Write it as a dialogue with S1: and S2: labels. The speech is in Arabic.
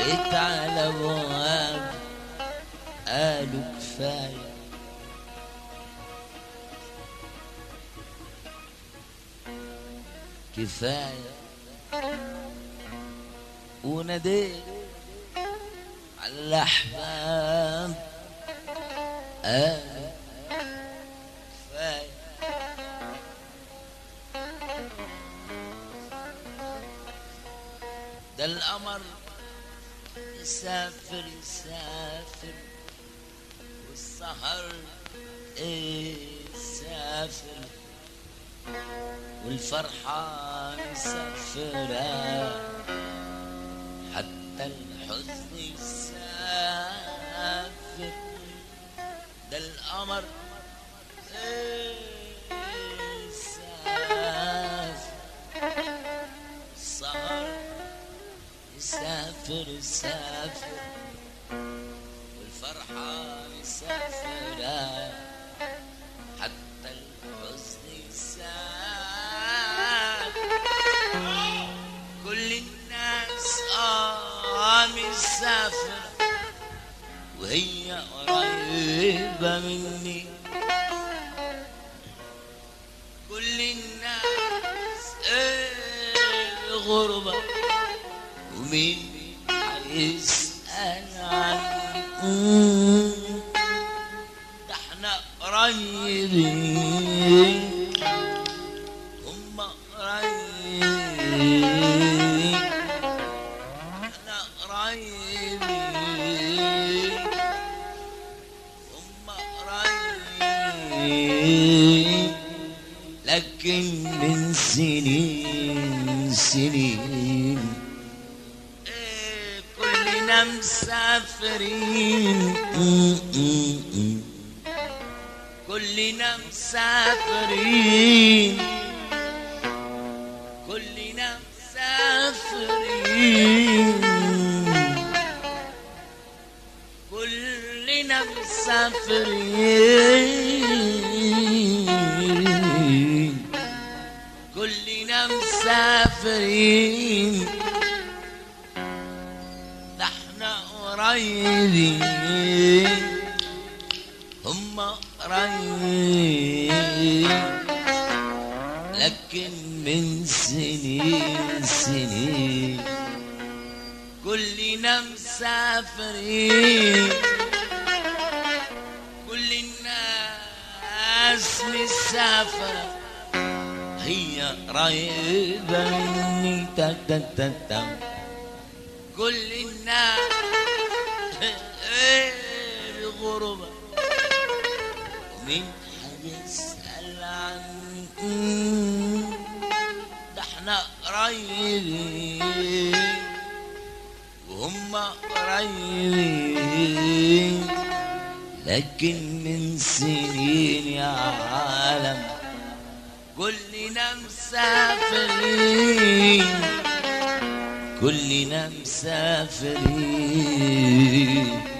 S1: جيت على ابواب قالوا كفايه، كفايه، وناديت على الاحباب قالوا كفايه، ده القمر يسافر يسافر والسهر يسافر والفرحة مسافرة حتى الحزن يسافر، ده القمر يسافر السهر يسافر يسافر والفرحة مسافرة حتى الحزن يسافر، كل الناس مسافرة وهي قريبة مني، كل الناس غربة ومين يسأل عني، ده احنا قريبين هم قريبين احنا قريبين هم قريبين، لكن من سنين سنين كلنا مسافرين، كلنا مسافرين، كلنا مسافرين، كلنا مسافرين، كلنا مسافرين، ده احنا قريبين هم قريبين، لكن من سنين سنين كلنا مسافرين، كل الناس مسافرة هي قريبة مني كل الناس بغربة ومين حيسأل عني، ده احنا قريبين وهم قريبين، لكن من سنين يا عالم كلنا مسافرين، كلنا مسافرين.